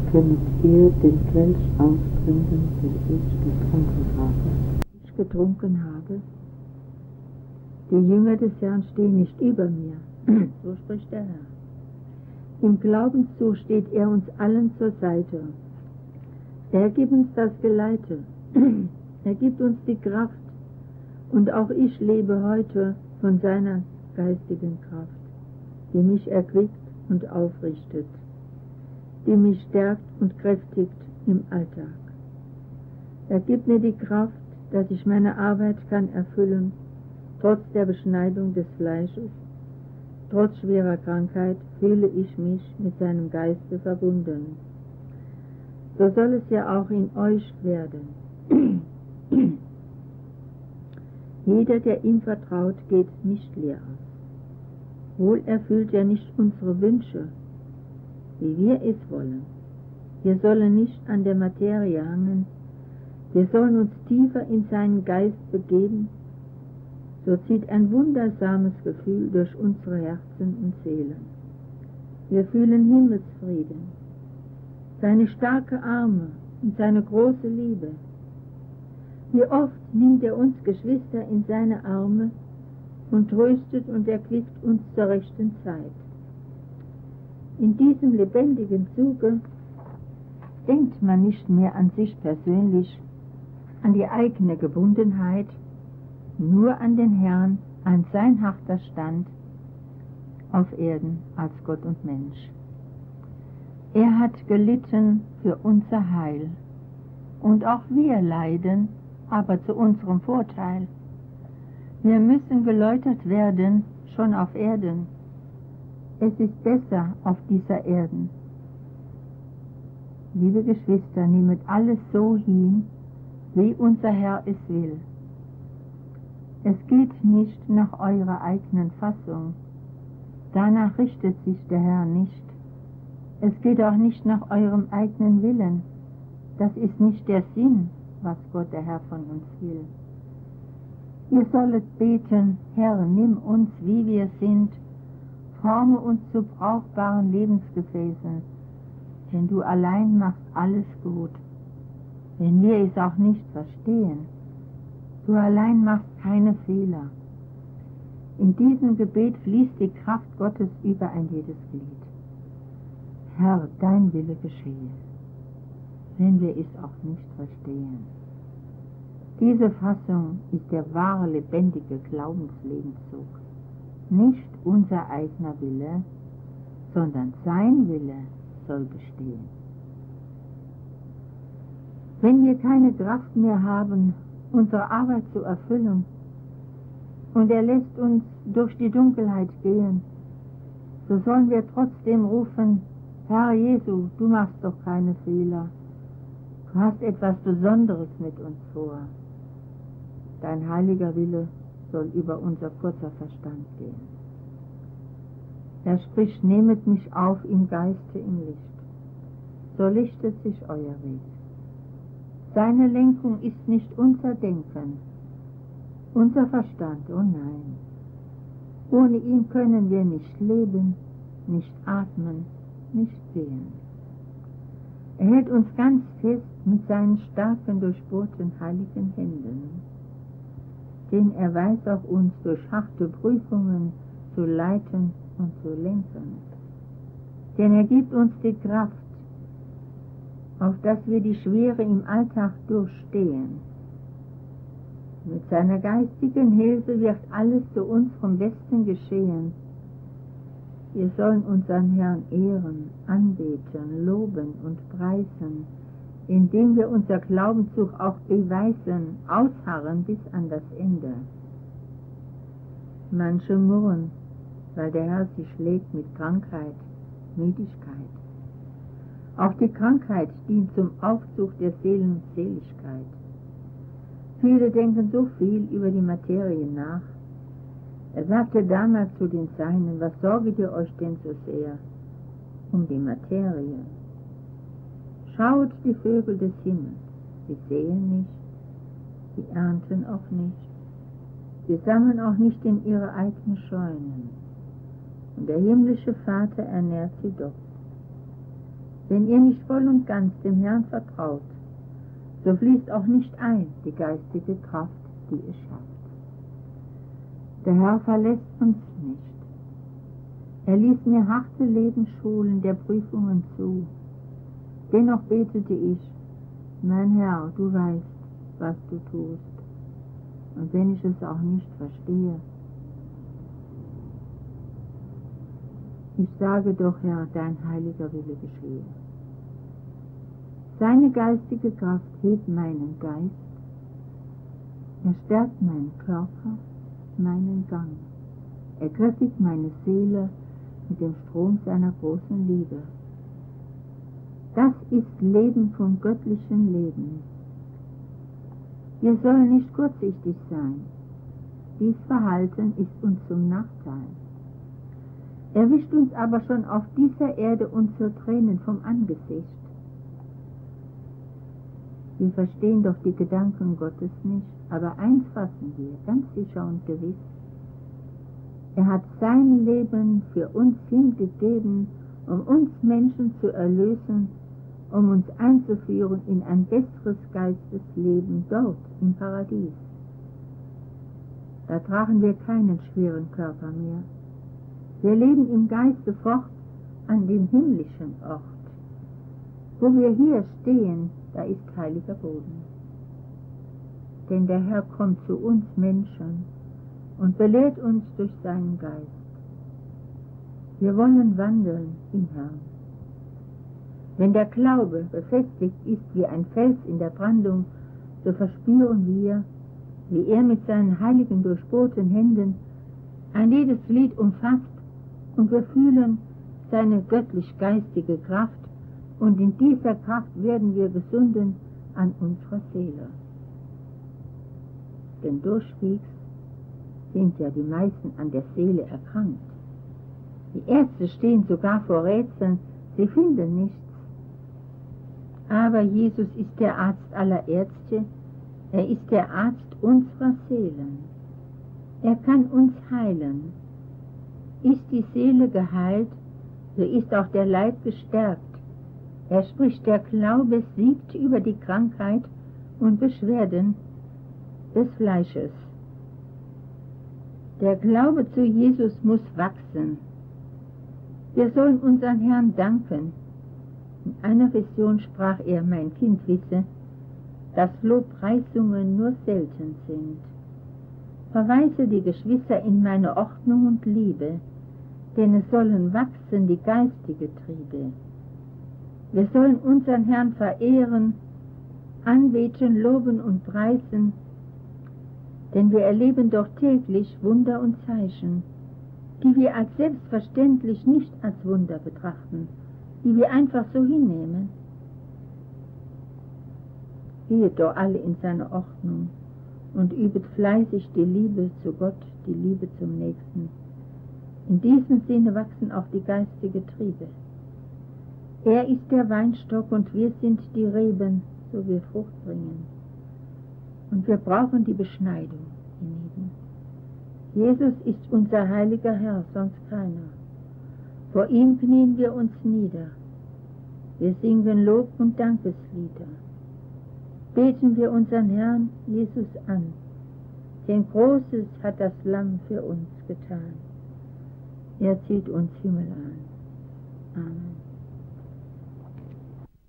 könnet ihr den Kelch austrinken, den ich getrunken habe. Ich getrunken habe. Die Jünger des Herrn stehen nicht über mir, so spricht der Herr. Im Glaubenszug steht er uns allen zur Seite. Er gibt uns das Geleite, er gibt uns die Kraft und auch ich lebe heute von seiner geistigen Kraft, die mich erquickt und aufrichtet, die mich stärkt und kräftigt im Alltag. Er gibt mir die Kraft, dass ich meine Arbeit kann erfüllen, trotz der Beschneidung des Fleisches, trotz schwerer Krankheit fühle ich mich mit seinem Geiste verbunden. So soll es ja auch in euch werden. Jeder, der ihm vertraut, geht nicht leer aus. Wohl erfüllt er nicht unsere Wünsche, wie wir es wollen. Wir sollen nicht an der Materie hangen, wir sollen uns tiefer in seinen Geist begeben, so zieht ein wundersames Gefühl durch unsere Herzen und Seelen. Wir fühlen Himmelsfrieden, seine starke Arme und seine große Liebe. Wie oft nimmt er uns Geschwister in seine Arme und tröstet und erquickt uns zur rechten Zeit. In diesem lebendigen Zuge denkt man nicht mehr an sich persönlich, an die eigene Gebundenheit, nur an den Herrn, an sein harter Stand auf Erden als Gott und Mensch. Er hat gelitten für unser Heil, und auch wir leiden, aber zu unserem Vorteil. Wir müssen geläutert werden, schon auf Erden. Es ist besser auf dieser Erden. Liebe Geschwister, nehmet alles so hin, wie unser Herr es will. Es geht nicht nach eurer eigenen Fassung. Danach richtet sich der Herr nicht. Es geht auch nicht nach eurem eigenen Willen. Das ist nicht der Sinn, was Gott der Herr von uns will. Ihr sollet beten, Herr, nimm uns, wie wir sind, forme uns zu brauchbaren Lebensgefäßen, denn du allein machst alles gut, wenn wir es auch nicht verstehen. Du allein machst keine Fehler. In diesem Gebet fließt die Kraft Gottes über ein jedes Glied. Herr, dein Wille geschehe, wenn wir es auch nicht verstehen. Diese Fassung ist der wahre, lebendige Glaubenslebenszug. Nicht unser eigener Wille, sondern sein Wille soll bestehen. Wenn wir keine Kraft mehr haben, unsere Arbeit zu erfüllen, und er lässt uns durch die Dunkelheit gehen, so sollen wir trotzdem rufen, Herr Jesu, du machst doch keine Fehler. Du hast etwas Besonderes mit uns vor. Dein heiliger Wille soll über unser kurzer Verstand gehen. Er spricht, nehmet mich auf im Geiste, im Licht. So lichtet sich euer Weg. Seine Lenkung ist nicht unser Denken, unser Verstand, oh nein. Ohne ihn können wir nicht leben, nicht atmen, nicht sehen. Er hält uns ganz fest mit seinen starken, durchbohrten, heiligen Händen. Denn er weiß auch uns durch harte Prüfungen zu leiten und zu lenken. Denn er gibt uns die Kraft, auf dass wir die Schwere im Alltag durchstehen. Mit seiner geistigen Hilfe wird alles zu unserem Besten geschehen. Wir sollen unseren Herrn ehren, anbeten, loben und preisen, indem wir unser Glaubenszug auch beweisen, ausharren bis an das Ende. Manche murren, weil der Herr sie schlägt mit Krankheit, Müdigkeit. Auch die Krankheit dient zum Aufzug der Seelenseligkeit. Viele denken so viel über die Materie nach. Er sagte damals zu den Seinen, was sorget ihr euch denn so sehr um die Materie? Schaut die Vögel des Himmels, sie sehen nicht, sie ernten auch nicht, sie sammeln auch nicht in ihre eigenen Scheunen, und der himmlische Vater ernährt sie doch. Wenn ihr nicht voll und ganz dem Herrn vertraut, so fließt auch nicht ein die geistige Kraft, die es schafft. Der Herr verlässt uns nicht. Er ließ mir harte Lebensschulen der Prüfungen zu. Dennoch betete ich, mein Herr, du weißt, was du tust. Und wenn ich es auch nicht verstehe, ich sage doch, Herr, dein heiliger Wille geschehe. Seine geistige Kraft hebt meinen Geist, er stärkt meinen Körper, meinen Gang, er kräftigt meine Seele mit dem Strom seiner großen Liebe. Das ist Leben vom göttlichen Leben. Wir sollen nicht kurzsichtig sein. Dies Verhalten ist uns zum Nachteil. Er wischt uns aber schon auf dieser Erde unsere Tränen vom Angesicht. Wir verstehen doch die Gedanken Gottes nicht, aber eins fassen wir, ganz sicher und gewiss. Er hat sein Leben für uns hingegeben, um uns Menschen zu erlösen, um uns einzuführen in ein besseres Geistesleben dort im Paradies. Da tragen wir keinen schweren Körper mehr. Wir leben im Geiste fort an dem himmlischen Ort. Wo wir hier stehen, da ist heiliger Boden. Denn der Herr kommt zu uns Menschen und belehrt uns durch seinen Geist. Wir wollen wandeln im Herrn. Wenn der Glaube befestigt ist wie ein Fels in der Brandung, so verspüren wir, wie er mit seinen heiligen durchbohrten Händen ein jedes Glied umfasst, und wir fühlen seine göttlich-geistige Kraft, und in dieser Kraft werden wir gesunden an unserer Seele. Denn durchwegs sind ja die meisten an der Seele erkrankt. Die Ärzte stehen sogar vor Rätseln, sie finden nichts. Aber Jesus ist der Arzt aller Ärzte, er ist der Arzt unserer Seelen. Er kann uns heilen. Ist die Seele geheilt, so ist auch der Leib gestärkt. Er spricht, der Glaube siegt über die Krankheit und Beschwerden des Fleisches. Der Glaube zu Jesus muss wachsen. Wir sollen unseren Herrn danken. In einer Vision sprach er, mein Kind wisse, dass Lobpreisungen nur selten sind. Verweise die Geschwister in meine Ordnung und Liebe, denn es sollen wachsen die geistige Triebe. Wir sollen unseren Herrn verehren, anbeten, loben und preisen, denn wir erleben doch täglich Wunder und Zeichen, die wir als selbstverständlich nicht als Wunder betrachten, die wir einfach so hinnehmen. Gehet doch alle in seine Ordnung und übet fleißig die Liebe zu Gott, die Liebe zum Nächsten. In diesem Sinne wachsen auch die geistigen Triebe. Er ist der Weinstock und wir sind die Reben, so wir Frucht bringen. Und wir brauchen die Beschneidung, ihr Lieben. Jesus ist unser heiliger Herr, sonst keiner. Vor ihm knien wir uns nieder. Wir singen Lob und Dankeslieder. Beten wir unseren Herrn Jesus an, denn Großes hat das Lamm für uns getan. Er zieht uns Himmel an. Amen.